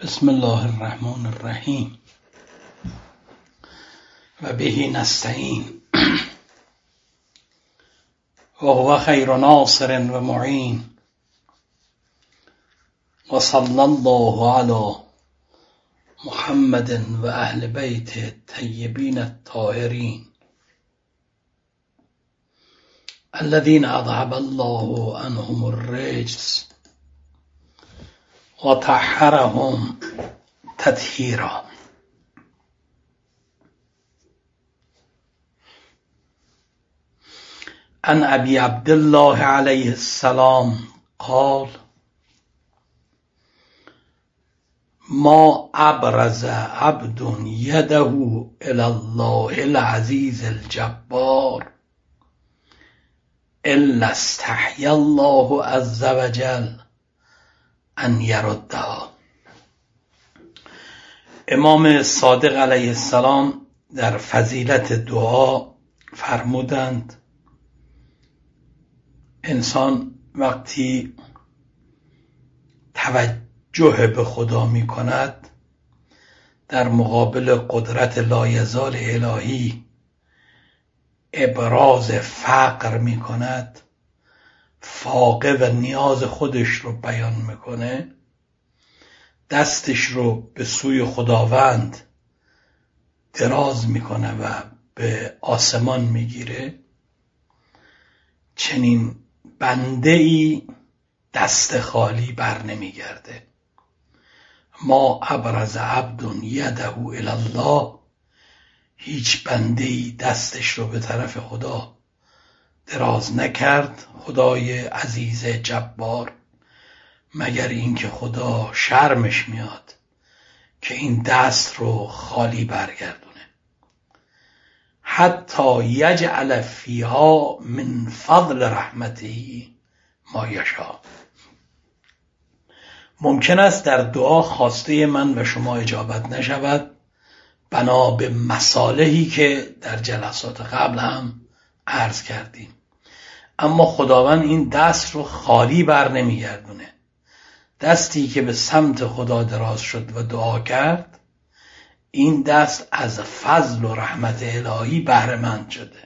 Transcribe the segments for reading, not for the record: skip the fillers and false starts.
بسم الله الرحمن الرحیم و به نستعین و هو خیر ناصر و معین و صلی الله علی محمد و اهل بیت الطیبین الطاهرین الذين اذهب الله عنهم الرجس و طهرهم تطهیرا. عن ابی عبدالله علیه السلام قال ما ابرز عبد یده الی الله العزیز الجبار الا استحیی الله عز وجل ان یردها. امام صادق علیه السلام در فضیلت دعا فرمودند انسان وقتی توجه به خدا می کند در مقابل قدرت لایزال الهی ابراز فقر می کند، فاقه و نیاز خودش رو بیان میکنه، دستش رو به سوی خداوند دراز میکنه و به آسمان میگیره، چنین بنده ای دست خالی بر نمیگرده. ما ابرز عبد یده الی الله، هیچ بنده ای دستش رو به طرف خدا دراز نکرد، خدای عزیز جبار، مگر اینکه خدا شرمش میاد که این دست رو خالی برگردونه. حتی یجعل فیها من فضل رحمته ما یشاء. ممکن است در دعا خواسته من و شما اجابت نشود بنا به مصالحی که در جلسات قبل هم عرض کردیم، اما خداوند این دست رو خالی بر نمیگردونه. دستی که به سمت خدا دراز شد و دعا کرد، این دست از فضل و رحمت الهی بهره مند شده.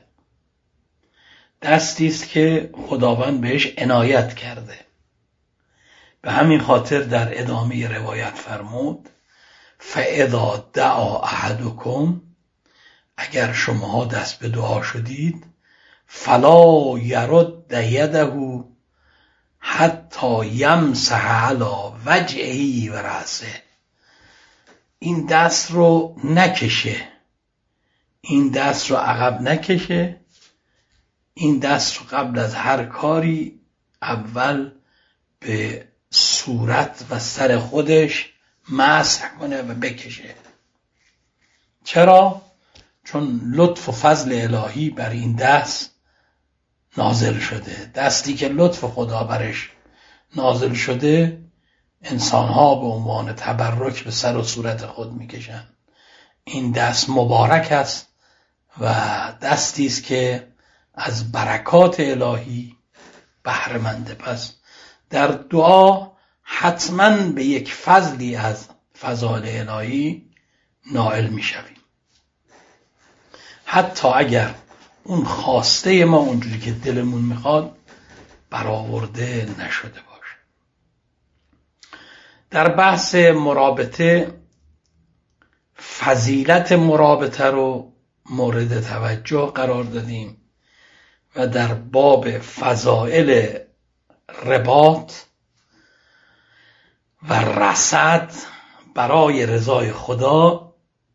دستی است که خداوند بهش عنایت کرده. به همین خاطر در ادامه روایت فرمود فاذا دعا احدکم، اگر شما دست به دعا شدید، فلا یرد یده حتی یمسح علی وجهه و رأسه. این دست رو نکشه، این دست رو عقب نکشه، این دست رو قبل از هر کاری اول به صورت و سر خودش مسح کنه و بکشه. چرا؟ چون لطف و فضل الهی بر این دست نازل شده. دستی که لطف خدا برش نازل شده، انسانها به عنوان تبرک به سر و صورت خود میکشن. این دست مبارک است و دستی است که از برکات الهی بهره منده. پس در دعا حتما به یک فضلی از فضائل الهی نائل میشویم، حتی اگر اون خواسته ما اونجوری که دلمون میخواد برآورده نشده باشه. در بحث مرابطه، فضیلت مرابطه رو مورد توجه قرار دادیم و در باب فضائل رباط و رصد برای رضای خدا،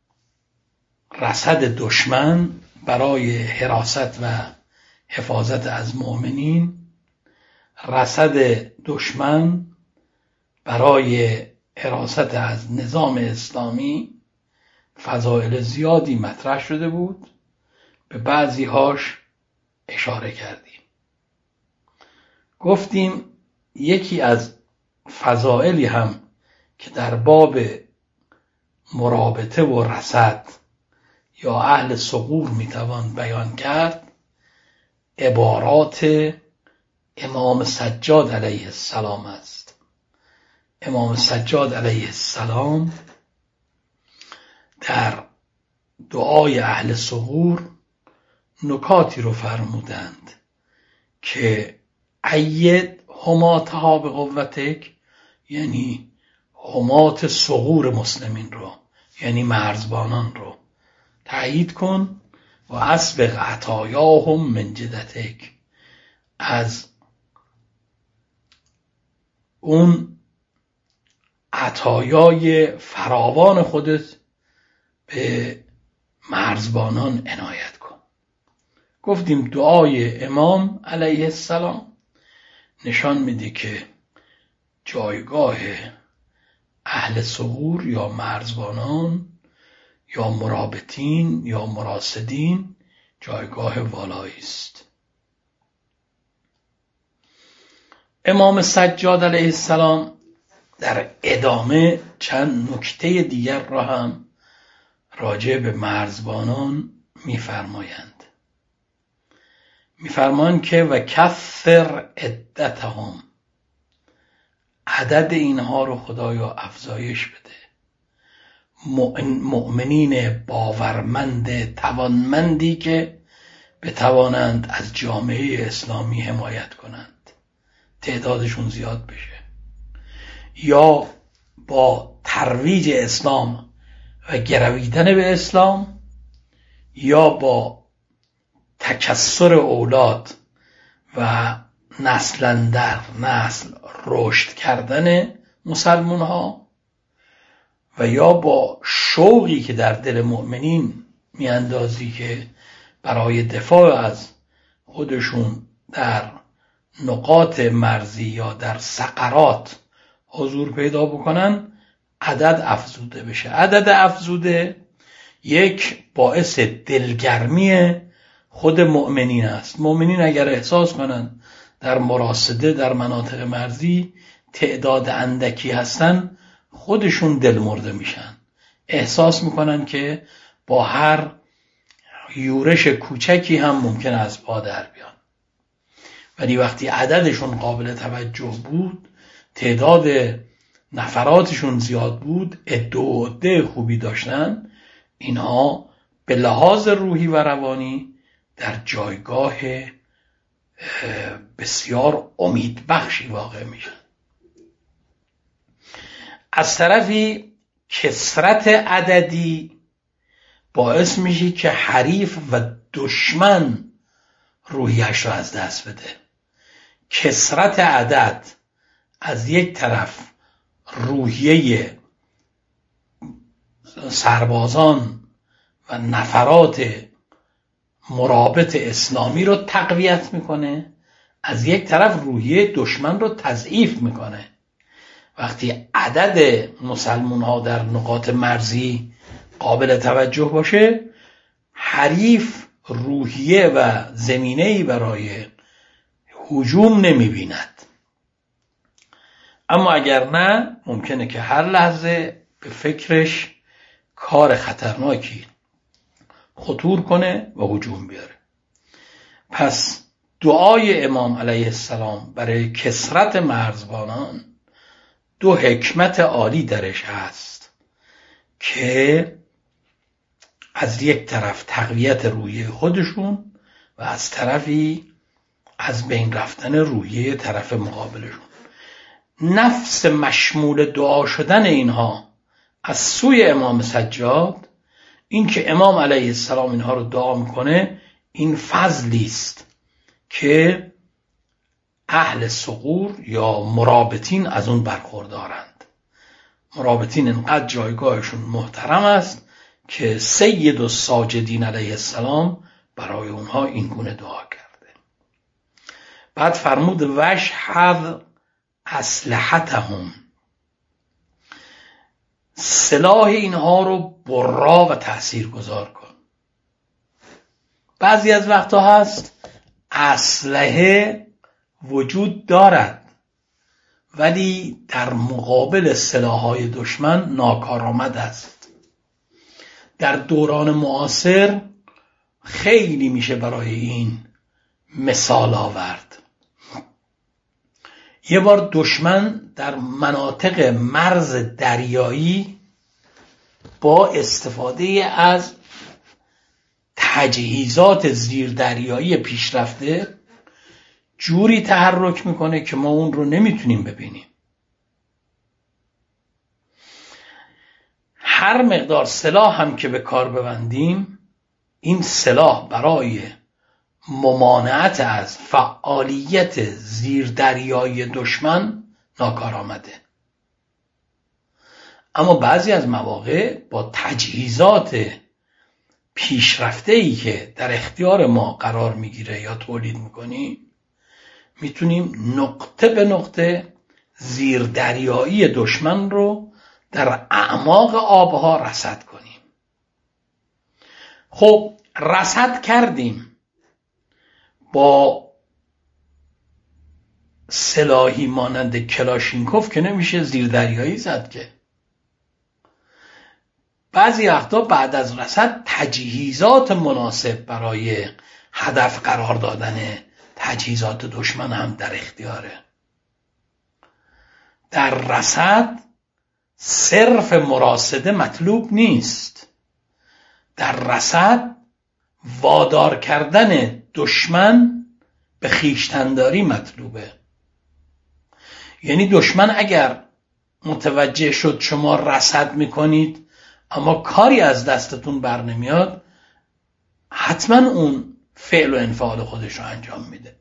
رصد دشمن برای حراست و حفاظت از مؤمنین، رصد دشمن برای حراست از نظام اسلامی، فضائل زیادی مطرح شده بود. به بعضی هاش اشاره کردیم. گفتیم یکی از فضائلی هم که در باب مرابطه و رصد یا اهل ثغور میتوان بیان کرد، عبارات امام سجاد علیه السلام است امام سجاد علیه السلام در دعای اهل ثغور نکاتی رو فرمودند که اید حماتها به قوتک، یعنی حمات ثغور مسلمین رو، یعنی مرزبانان رو تأیید کن، و اسبق عطایاهم من جدتک، از اون عطایای فراوان خودت به مرزبانان عنایت کن. گفتیم دعای امام علیه السلام نشان میده که جایگاه اهل ثغور یا مرزبانان یا مرابطین یا مراسدین جایگاه والایی است. امام سجاد علیه السلام در ادامه چند نکته دیگر را هم راجع به مرزبانان میفرمایند که و کثر عدتهم، عدد اینها رو خدایا افزایش بده. مؤمنین باورمند توانمندی که بتوانند از جامعه اسلامی حمایت کنند، تعدادشون زیاد بشه، یا با ترویج اسلام و گرویدن به اسلام، یا با تکثر اولاد و نسلا در نسل رشد کردن مسلمان ها، و یا با شوقی که در دل مؤمنین میاندازی که برای دفاع از خودشون در نقاط مرزی یا در ثغرات حضور پیدا بکنن، عدد افزوده بشه. عدد افزوده یک باعث دلگرمی خود مؤمنین است. مؤمنین اگر احساس کنن در مراسده در مناطق مرزی تعداد اندکی هستن، خودشون دل مرده میشن، احساس میکنن که با هر یورش کوچکی هم ممکن از پا در بیان. ولی وقتی عددشون قابل توجه بود، تعداد نفراتشون زیاد بود، عده خوبی داشتن، اینها به لحاظ روحی و روانی در جایگاه بسیار امیدبخشی واقع میشن. از طرفی کثرت عددی باعث میشه که حریف و دشمن روحیش رو از دست بده. کثرت عدد از یک طرف روحیه سربازان و نفرات مرابط اسلامی رو تقویت میکنه، از یک طرف روحیه دشمن رو تضعیف میکنه. وقتی عدد مسلمان ها در نقاط مرزی قابل توجه باشه، حریف روحیه و زمینه‌ای برای هجوم نمیبیند. اما اگر نه، ممکنه که هر لحظه به فکرش کار خطرناکی خطور کنه و هجوم بیاره. پس دعای امام علیه السلام برای کثرت مرزبانان دو حکمت عالی درش هست که از یک طرف تقویت روحیه خودشون و از طرفی از بین رفتن روحیه طرف مقابلشون. نفس مشمول دعا شدن اینها از سوی امام سجاد، این که امام علیه السلام اینها رو دعا میکنه، این فضلی است که اهل ثغور یا مرابطین از اون برخوردارند. مرابطین اینقدر جایگاهشون محترم است که سید الساجدین علیه السلام برای اونها این گونه دعا کرده. بعد فرمود وشحذ اسلحتهم، سلاح اینها رو برا و تأثیرگذار کن. بعضی از وقتا هست اسلحه وجود دارد ولی در مقابل سلاح‌های دشمن ناکارآمد است. در دوران معاصر خیلی میشه برای این مثال آورد. یه بار دشمن در مناطق مرز دریایی با استفاده از تجهیزات زیردریایی پیشرفته جوری تحرک میکنه که ما اون رو نمیتونیم ببینیم. هر مقدار سلاح هم که به کار ببندیم، این سلاح برای ممانعت از فعالیت زیردریایی دشمن ناکارآمده. اما بعضی از مواقع با تجهیزات پیشرفته‌ای که در اختیار ما قرار میگیره یا تولید میکنیم، میتونیم نقطه به نقطه زیردریایی دشمن رو در اعماق آبها رصد کنیم. خب رصد کردیم، با سلاحی مانند کلاشینکوف که نمیشه زیردریایی زد که. بعضی وقتا بعد از رصد تجهیزات مناسب برای هدف قرار دادن تجهیزات دشمن هم در اختیاره. در رصد صرف مراصده مطلوب نیست. در رصد وادار کردن دشمن به خویشتنداری مطلوبه. یعنی دشمن اگر متوجه شد شما رصد میکنید اما کاری از دستتون بر نمیاد، حتما اون فعل و انفعال خودش رو انجام میده.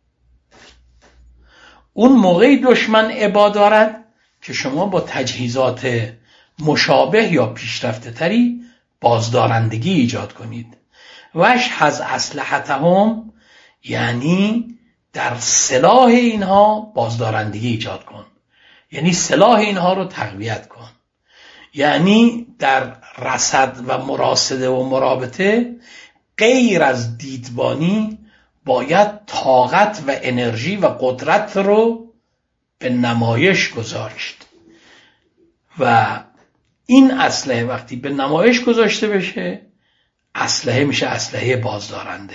اون موقعی دشمن ابا دارد که شما با تجهیزات مشابه یا پیشرفته تری بازدارندگی ایجاد کنید. واشحذ اسلحتهم، یعنی در سلاح اینها بازدارندگی ایجاد کن، یعنی سلاح اینها رو تقویت کن. یعنی در رصد و مراصده و مرابطه غیر از دیدبانی باید طاقت و انرژی و قدرت رو به نمایش گذاشت و این اسلحه وقتی به نمایش گذاشته بشه، اسلحه میشه اسلحه بازدارنده.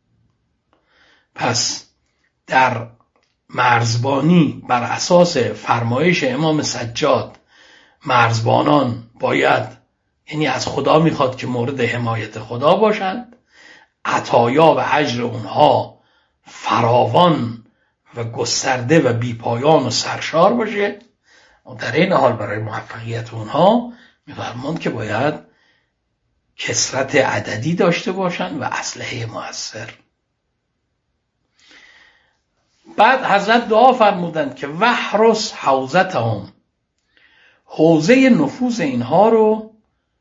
پس در مرزبانی بر اساس فرمایش امام سجاد، مرزبانان باید، یعنی از خدا میخواد که مورد حمایت خدا باشند، عطایا و اجر اونها فراوان و گسترده و بیپایان و سرشار باشه. و در این حال برای موفقیت اونها میفرماند که باید کثرت عددی داشته باشند و اسلحه مؤثر. بعد حضرت دعا فرمودند که وحرس حوزتهم، حوزه نفوذ اینها رو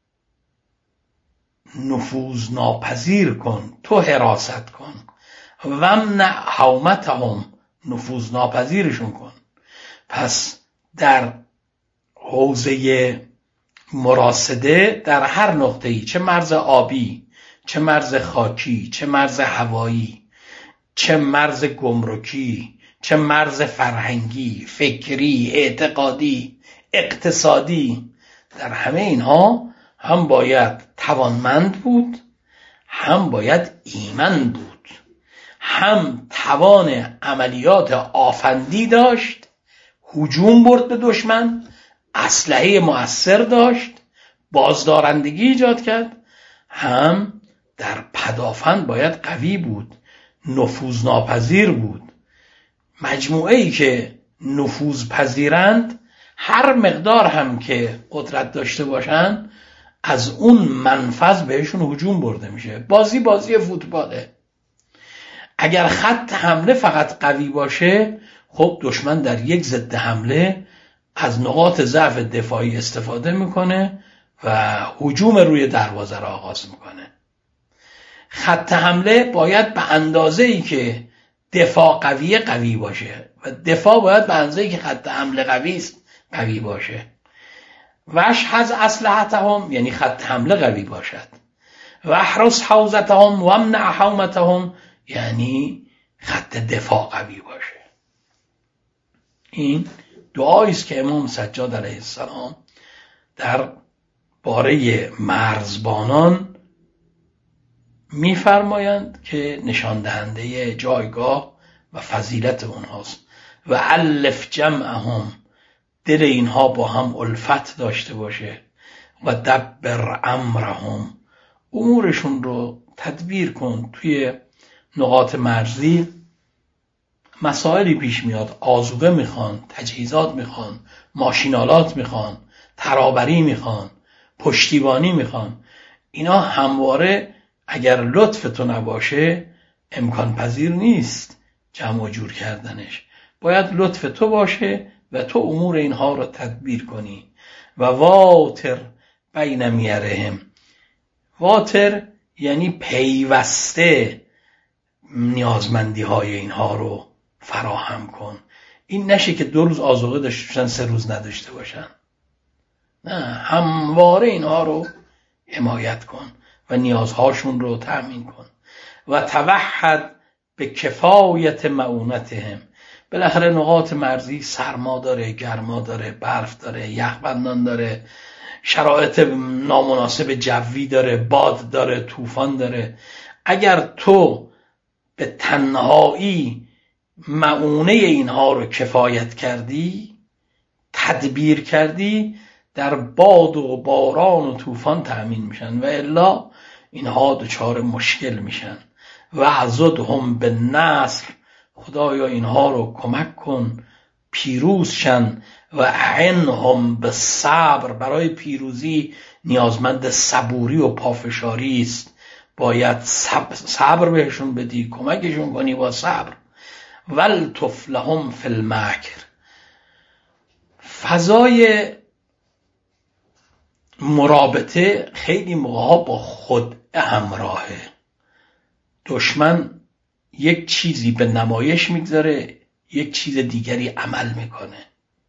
نفوذ ناپذیر کن، تو حراست کن. ومنع حومتهم، نفوذ ناپذیرشون کن. پس در حوزه مراصده در هر نقطه‌ای، چه مرز آبی، چه مرز خاکی، چه مرز هوایی، چه مرز گمرکی، چه مرز فرهنگی، فکری، اعتقادی، اقتصادی، در همه اینها هم باید توانمند بود، هم باید ایمن بود، هم توان عملیات آفندی داشت، هجوم برد به دشمن، اسلحه مؤثر داشت، بازدارندگی ایجاد کرد، هم در پدافند باید قوی بود، نفوذ ناپذیر بود. مجموعه ای که نفوذ پذیرند، هر مقدار هم که قدرت داشته باشند، از اون منفذ بهشون هجوم برده میشه. بازی فوتباله. اگر خط حمله فقط قوی باشه، خب دشمن در یک ضد حمله از نقاط ضعف دفاعی استفاده میکنه و هجوم روی دروازه را آغاز میکنه. خط حمله باید به اندازه‌ای که دفاع قوی باشه و دفاع باید به اندازه‌ای که خط حمله قوی است قوی باشه. واشحذ اسلحتهم، یعنی خط حمله قوی باشد. واحرس حوزتهم وامنع حومتهم، یعنی خط دفاع قوی باشه. این دعایی است که امام سجاد علیه السلام در باره مرزبانان می‌فرمایند که نشان دهنده جایگاه و فضیلت اونهاست. و الف جمعهم، دل اینها با هم الفت داشته باشه، و دبر امرهم، امورشون رو تدبیر کن. توی نقاط مرزی مسائلی پیش میاد، آذوقه میخوان، تجهیزات میخوان، ماشینالات میخوان، ترابری میخوان، پشتیبانی میخوان. اینا همواره اگر لطف تو نباشه امکان پذیر نیست جمع و جور کردنش. باید لطف تو باشه و تو امور اینها رو تدبیر کنی. و واتر بین میرهم، واتر یعنی پیوسته نیازمندی های اینها رو فراهم کن. این نشه که 2 روز آذوقه داشته باشن 3 روز نداشته باشن، نه، همواره اینها رو حمایت کن و نیازهاشون رو تأمین کن. و توحد به کفایت معونتهم، بالاخره نقاط مرزی سرما داره، گرما داره، برف داره، یخبندان داره، شرایط نامناسب جوی داره، باد داره، طوفان داره. اگر تو به تنهایی معونه اینها رو کفایت کردی، تدبیر کردی، در باد و باران و طوفان تأمین میشن، و الا اینها دچار مشکل میشن. و عضدهم به نصر، خدایا اینها رو کمک کن پیروز شن. و اعنهم به صبر، برای پیروزی نیازمند صبوری و پافشاری است، باید صبر بهشون بدی، کمکشون کنی با صبر. والطف لهم فی المکر، فضای مرابطه خیلی موقعا با خود همراهه. دشمن یک چیزی به نمایش میگذاره، یک چیز دیگری عمل میکنه.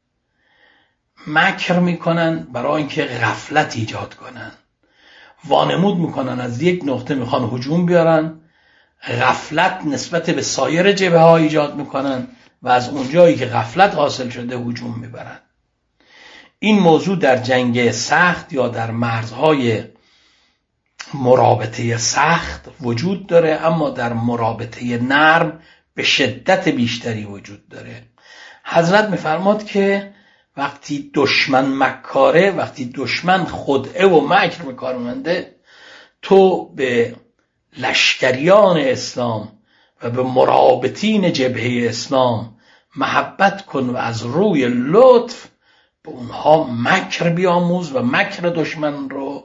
مکر میکنن برای اینکه غفلت ایجاد کنن، وانمود میکنن از یک نقطه میخوان هجوم بیارن، غفلت نسبت به سایر جبهه ها ایجاد میکنن و از اونجایی که غفلت حاصل شده هجوم میبرن. این موضوع در جنگ سخت یا در مرزهای مرابطه سخت وجود داره، اما در مرابطه نرم به شدت بیشتری وجود داره. حضرت میفرماد که وقتی دشمن مکاره، وقتی دشمن خدعه و مکر به کار منده، تو به لشکریان اسلام و به مرابطین جبهه اسلام محبت کن و از روی لطف به اونها مکر بیاموز و مکر دشمن رو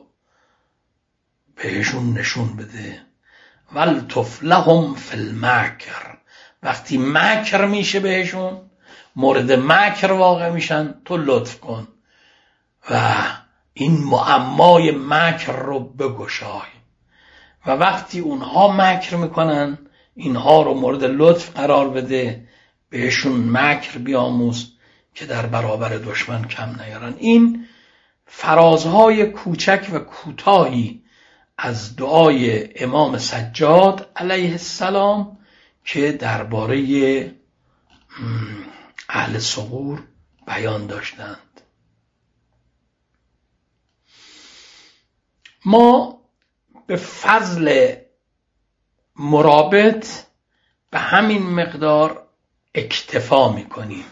بهشون نشون بده. والطف لهم فی المکر، وقتی مکر میشه بهشون، مورد مکر واقع میشن، تو لطف کن و این معمای مکر رو بگشای. و وقتی اونها مکر میکنن اینها رو مورد لطف قرار بده، بهشون مکر بیاموز که در برابر دشمن کم نیارن. این فرازهای کوچک و کوتاهی از دعای امام سجاد علیه السلام که درباره اهل ثغور بیان داشتند. ما به فضل مرابط به همین مقدار اکتفا میکنیم.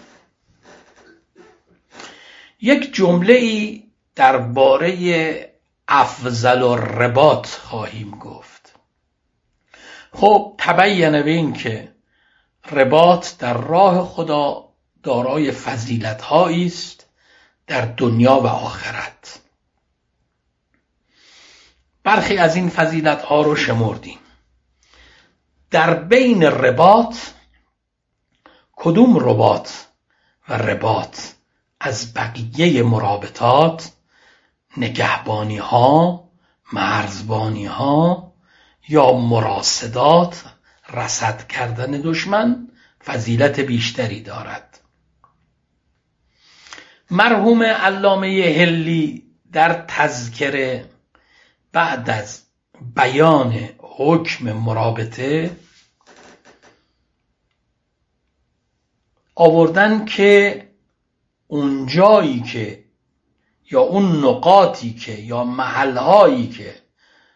یک جمله ای درباره افضل الرباط خواهیم گفت. خب تبین به این که رباط در راه خدا دارای فضیلت هایی است در دنیا و آخرت. برخی از این فضیلت ها رو شمردیم. در بین رباط، کدوم رباط و رباط از بقیه مرابطات، نگهبانی ها، مرزبانی ها یا مراصدات، رصد کردن دشمن فضیلت بیشتری دارد. مرحوم علامه حلی در تذکره بعد از بیان حکم مرابطه آوردن که اون جایی که یا اون نقاطی که یا محلهایی که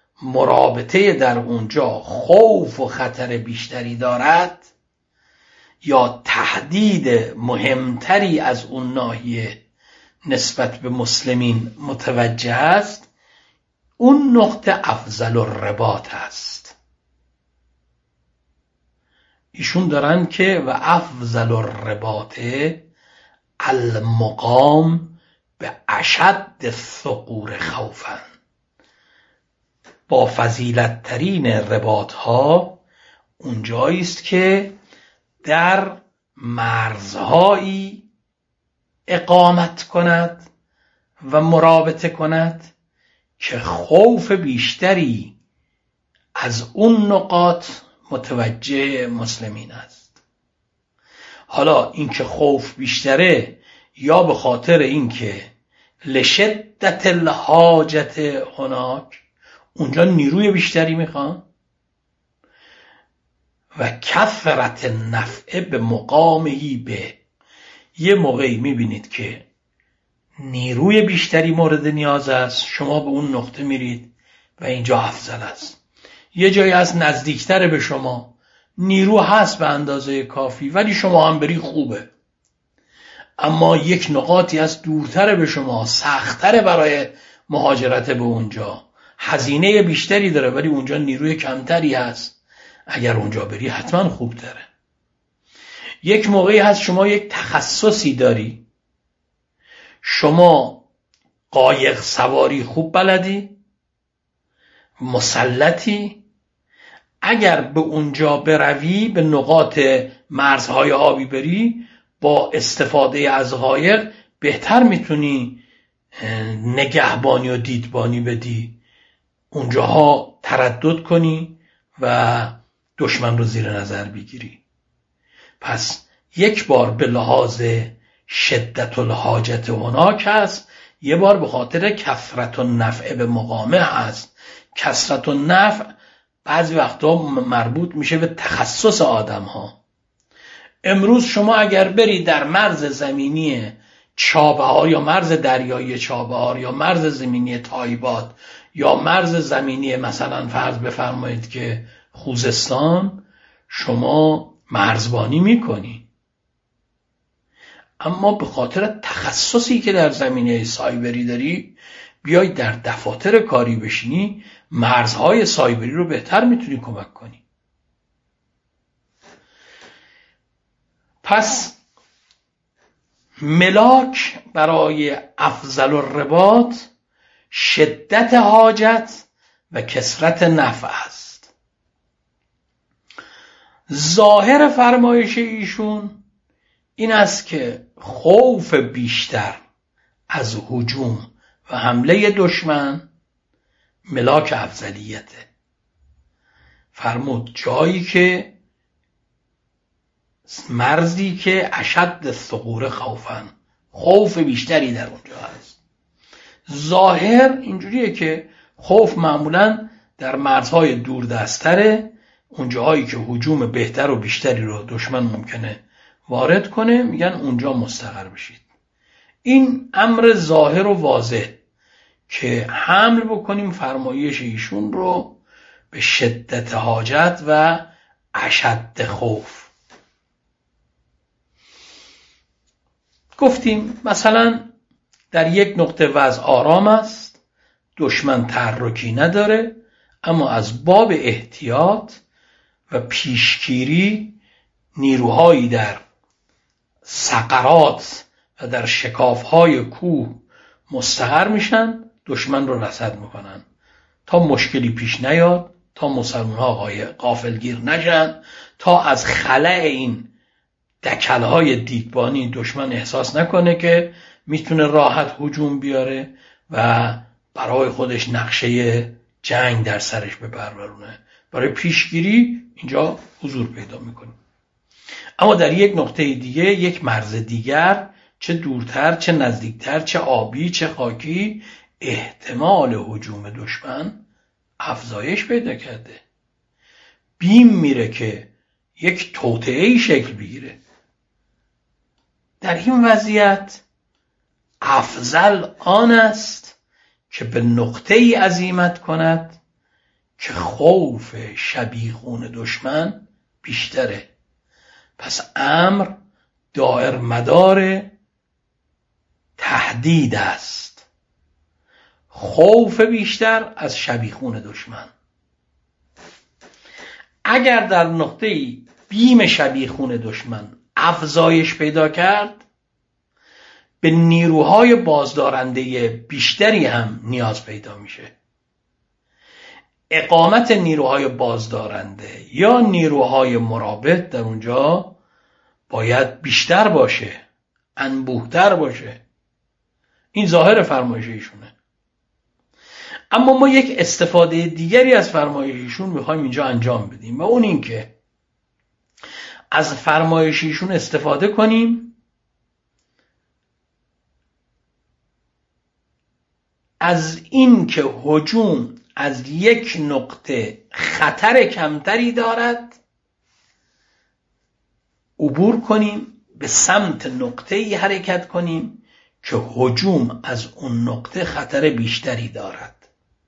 مرابطه در اونجا خوف و خطر بیشتری دارد، یا تهدید مهمتری از اون ناحیه نسبت به مسلمین متوجه است، اون نقطه افضل الرباط است. ایشون دارن که و افضل الرباط المقام به اشد الثغور خوفا، با فضیلت ترین رباط ها اونجایی است که در مرزهایی اقامت کند و مرابطه کند که خوف بیشتری از اون نقاط متوجه مسلمین است. حالا اینکه خوف بیشتره یا به خاطر اینکه لشدت الحاجت هناک، اونجا نیروی بیشتری میخوان، و کثرت نفع به مقامهی به، یه موقعی میبینید که نیروی بیشتری مورد نیاز است، شما به اون نقطه میرید و اینجا افضل است. یه جایی از نزدیکتر به شما، نیرو هست به اندازه کافی ولی شما هم بری خوبه، اما یک نقاطی از دورتر به شما، سخت‌تر برای مهاجرت به اونجا، هزینه بیشتری داره ولی اونجا نیروی کمتری هست، اگر اونجا بری حتما خوبتره. یک موقعی هست شما یک تخصصی داری، شما قایق سواری خوب بلدی، مسلطی، اگر به اونجا بروی، به نقاط مرزهای آبی بری، با استفاده از قایق بهتر میتونی نگهبانی و دیدبانی بدی، اونجاها تردد کنی و دشمن رو زیر نظر بگیری. پس یک بار به لحاظ شدت الحاجت هناک هست، یه بار به خاطر کثرت النفع به مقامه هست. کثرت النفع بعضی وقتا مربوط میشه به تخصص آدم ها. امروز شما اگر بری در مرز زمینی چابهار یا مرز دریایی چابهار یا مرز زمینی تایبات یا مرز زمینی مثلا فرض بفرمایید که خوزستان، شما مرزبانی میکنی، اما به خاطر تخصصی که در زمینه سایبری داری، بیای در دفاتر کاری بشینی، مرزهای سایبری رو بهتر میتونی کمک کنی. پس ملاک برای افضل الرباط شدت حاجت و کثرت نفع است. ظاهر فرمایش ایشون این است که خوف بیشتر از هجوم و حمله دشمن ملاک افضلیته. فرمود جایی که مرزی که اشد الثغور خوفا، خوف بیشتری در اونجا هست. ظاهر اینجوریه که خوف معمولا در مرزهای دوردستره، اونجاهایی که هجوم بهتر و بیشتری رو دشمن ممکنه وارد کنه، میگن اونجا مستقر بشید. این امر ظاهر و واضح که حمل بکنیم فرمایش ایشون رو به شدت حاجت و اشد خوف. گفتیم مثلا در یک نقطه وضع آرام است، دشمن تحرکی نداره، اما از باب احتیاط و پیشگیری نیروهایی در صقرات و در شکافهای کوه مستقر میشن، دشمن رو رصد میکنن تا مشکلی پیش نیاد، تا مسلمان ها غافلگیر نشن، تا از خلأ این دکلهای دیدبانی دشمن احساس نکنه که میتونه راحت هجوم بیاره و برای خودش نقشه جنگ در سرش بپرورونه. برای پیشگیری اینجا حضور پیدا میکنه. اما در یک نقطه دیگه، یک مرز دیگر، چه دورتر چه نزدیکتر، چه آبی چه خاکی، احتمال هجوم دشمن افزایش پیدا کرده. بیم میره که یک توطئه‌ای شکل بگیره. در این وضعیت افضل آن است که به نقطه‌ای عزیمت کند که خوف شبیخون دشمن بیشتره پس امر دائر مدار تهدید است، خوف بیشتر از شبیخون دشمن. اگر در نقطه بیم شبیخون دشمن افزایش پیدا کرد، به نیروهای بازدارنده بیشتری هم نیاز پیدا میشه. اقامت نیروهای بازدارنده یا نیروهای مرابط در اونجا باید بیشتر باشه، انبوهتر باشه. این ظاهر فرمایش ایشونه. اما ما یک استفاده دیگری از فرمایش ایشون میخوایم اینجا انجام بدیم و اون این که از فرمایش ایشون استفاده کنیم از این که هجوم از یک نقطه خطر کمتری دارد عبور کنیم، به سمت نقطه‌ای حرکت کنیم که هجوم از اون نقطه خطر بیشتری دارد.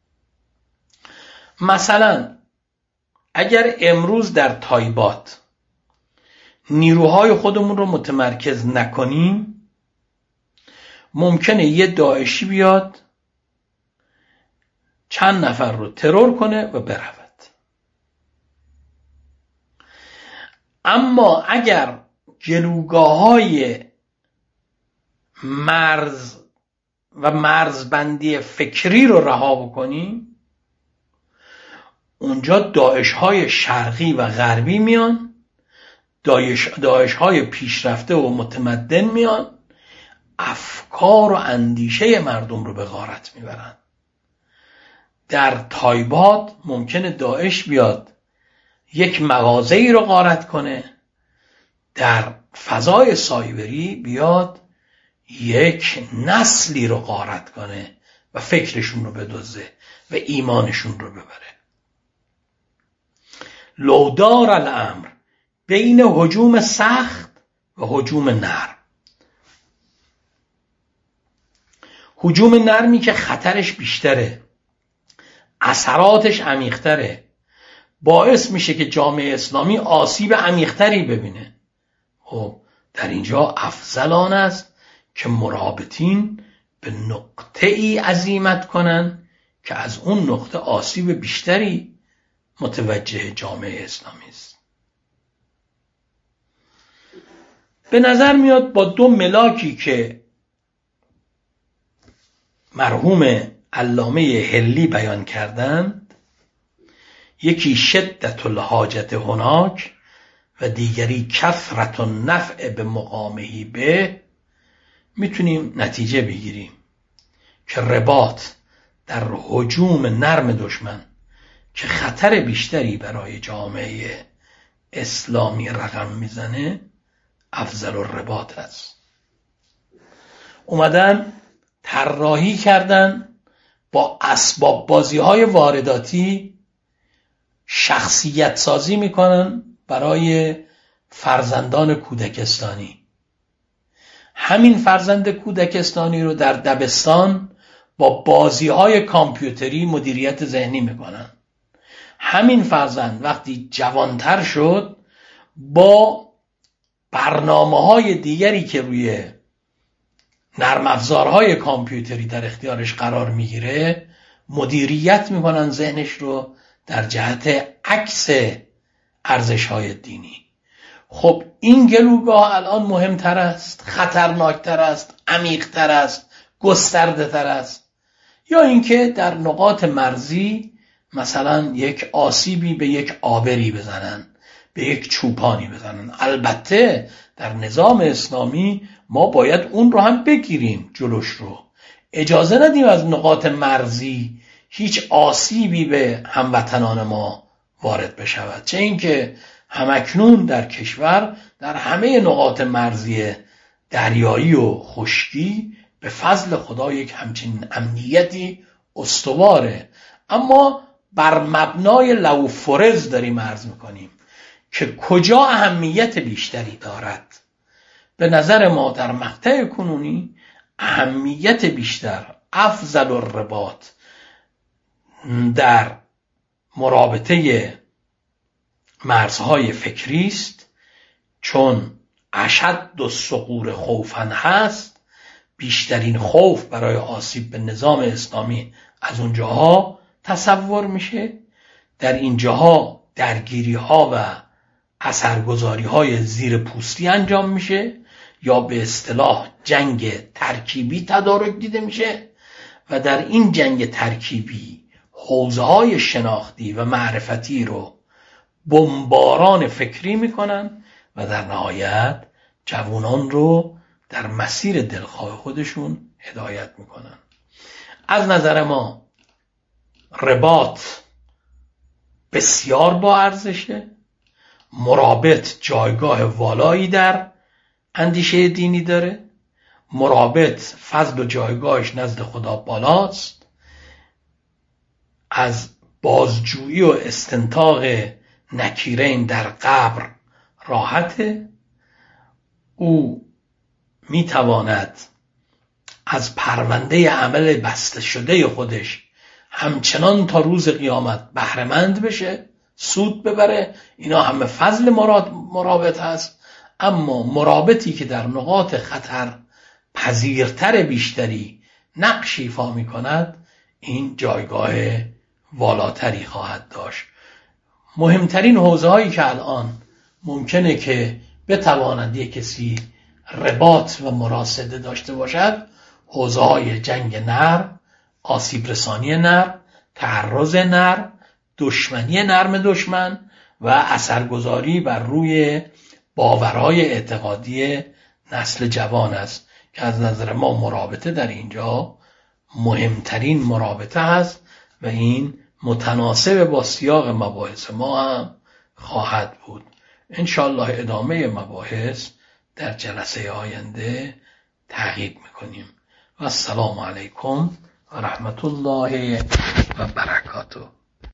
مثلا اگر امروز در تایبات نیروهای خودمون رو متمرکز نکنیم، ممکنه یه داعشی بیاد چند نفر رو ترور کنه و برود. اما اگر جلوگاه‌های مرز و مرزبندی فکری رو رها بکنیم، اونجا داعش‌های شرقی و غربی میان، داعش‌های پیشرفته و متمدن میان، افکار و اندیشه مردم رو به غارت میبرن. در تایبات ممکنه داعش بیاد یک مغازه‌ای رو غارت کنه، در فضای سایبری بیاد یک نسلی رو غارت کنه و فکرشون رو بدزده و ایمانشون رو ببره. لودار الامر بین هجوم سخت و هجوم نرم. هجوم نرمی که خطرش بیشتره، اثراتش عمیق‌تره، باعث میشه که جامعه اسلامی آسیب عمیق‌تری ببینه. خب در اینجا افضل آن است که مرابطین به نقطه‌ای عزیمت کنن که از اون نقطه آسیب بیشتری متوجه جامعه اسلامی است. به نظر میاد با دو ملاکی که مرحوم علامه حلی بیان کردند، یکی شدت الحاجت هناک و دیگری کثرت النفع به مقامه به، میتونیم نتیجه بگیریم که رباط در هجوم نرم دشمن که خطر بیشتری برای جامعه اسلامی رقم میزنه افضل الرباط است. اومدن طراحی کردن با اسباب بازی های وارداتی شخصیت سازی میکنن برای فرزندان کودکستانی. همین فرزند کودکستانی رو در دبستان با بازی های کامپیوتری مدیریت ذهنی میکنن. همین فرزند وقتی جوانتر شد با برنامه‌های دیگری که روی نرم افزارهای کامپیوتری در اختیارش قرار میگیره مدیریت میکنن ذهنش رو در جهت عکس ارزش‌های دینی. خب این گلوگاه الان مهمتر است، خطرناکتر است، عمیق‌تر است، گسترده‌تر است، یا اینکه در نقاط مرزی مثلا یک آسیبی به یک آبری بزنن، به یک چوپانی بزنن. البته در نظام اسلامی ما باید اون رو هم بگیریم جلوش رو، اجازه ندیم از نقاط مرزی هیچ آسیبی به هموطنان ما وارد بشود. چه اینکه همکنون در کشور در همه نقاط مرزی دریایی و خشکی به فضل خدا یک همچین امنیتی استواره، اما بر مبنای لو فرض داریم عرض میکنیم که کجا اهمیت بیشتری دارد. به نظر ما در مقطع کنونی اهمیت بیشتر، افضل الرباط در مرابطه مرزهای فکری است چون اشد الثغور خوفا هست، بیشترین خوف برای آسیب به نظام اسلامی از اونجاها تصور میشه. در اینجاها درگیری ها و اثرگذاری های زیر پوستی انجام میشه یا به اصطلاح جنگ ترکیبی تدارک دیده میشه و در این جنگ ترکیبی حوزه های شناختی و معرفتی رو بمباران فکری میکنن و در نهایت جوانان رو در مسیر دلخواه خودشون هدایت میکنن. از نظر ما رباط بسیار با ارزشه. مرابط جایگاه والایی در اندیشه دینی داره. مرابط فضل و جایگاهش نزد خدا بالاست. از بازجویی و استنتاق نکیرین در قبر راحته. او میتواند از پرونده عمل بسته شده خودش همچنان تا روز قیامت بهره‌مند بشه، سود ببره. اینا همه فضل مرابط هست. اما مرابطی که در نقاط خطر پذیرتر بیشتری نقش ایفا می کند، این جایگاه والاتری خواهد داشت. مهمترین حوزه هایی که الان ممکنه که بتواند یک کسی رباط و مراسده داشته باشد، حوزه های جنگ نرم، آسیب رسانی نرم، تعرض نرم، دشمنی نرم دشمن و اثرگذاری بر روی باورهای اعتقادی نسل جوان است که از نظر ما مرابطه در اینجا مهمترین مرابطه هست و این متناسب با سیاق مباحث ما هم خواهد بود. انشاءالله ادامه مباحث در جلسه آینده تعقیب میکنیم و السلام علیکم و رحمت الله و برکاته.